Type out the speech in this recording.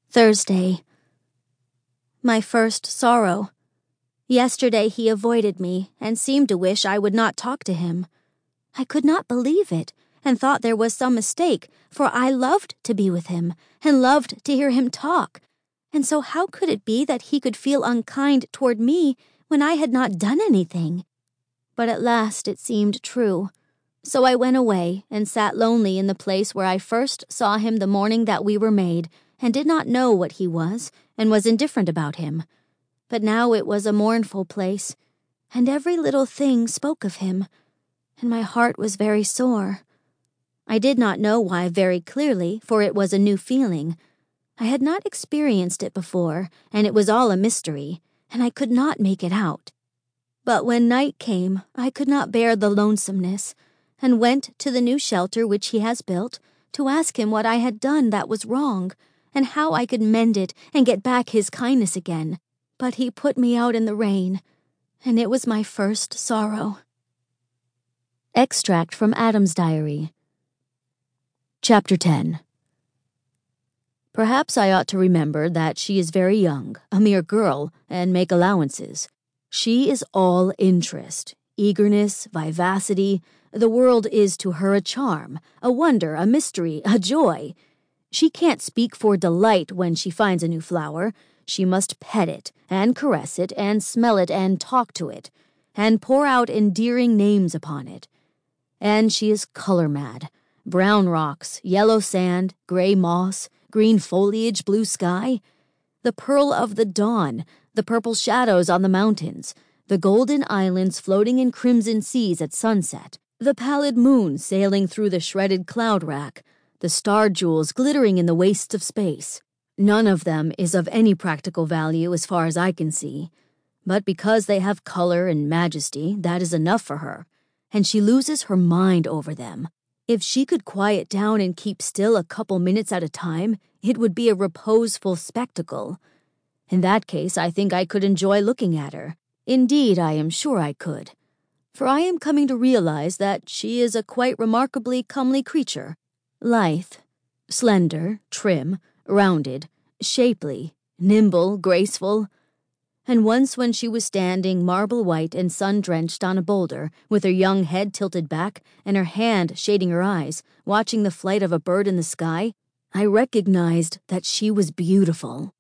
Thursday. My first sorrow. Yesterday he avoided me and seemed to wish I would not talk to him. I could not believe it and thought there was some mistake, for I loved to be with him and loved to hear him talk. And so how could it be that he could feel unkind toward me when I had not done anything? But at last it seemed true. So I went away and sat lonely in the place where I first saw him the morning that we were made, and did not know what he was, and was indifferent about him. But now it was a mournful place, and every little thing spoke of him, and my heart was very sore. I did not know why very clearly, for it was a new feeling. I had not experienced it before, and it was all a mystery, and I could not make it out. But when night came, I could not bear the lonesomeness, and went to the new shelter which he has built, to ask him what I had done that was wrong, and how I could mend it and get back his kindness again. But he put me out in the rain, and it was my first sorrow. Extract from Adam's Diary. Chapter 10. Perhaps I ought to remember that she is very young, a mere girl, and make allowances. She is all interest, eagerness, vivacity. The world is to her a charm, a wonder, a mystery, a joy. She can't speak for delight when she finds a new flower. She must pet it, and caress it, and smell it, and talk to it, and pour out endearing names upon it. And she is color-mad. Brown rocks, yellow sand, gray moss, green foliage, blue sky. The pearl of the dawn, the purple shadows on the mountains, the golden islands floating in crimson seas at sunset, the pallid moon sailing through the shredded cloud rack, the star jewels glittering in the wastes of space. None of them is of any practical value as far as I can see, but because they have color and majesty, that is enough for her, and she loses her mind over them. If she could quiet down and keep still a couple minutes at a time, it would be a reposeful spectacle. In that case, I think I could enjoy looking at her. Indeed, I am sure I could. For I am coming to realize that she is a quite remarkably comely creature. Lithe, slender, trim, rounded, shapely, nimble, graceful. And once when she was standing marble-white and sun-drenched on a boulder, with her young head tilted back and her hand shading her eyes, watching the flight of a bird in the sky, I recognized that she was beautiful.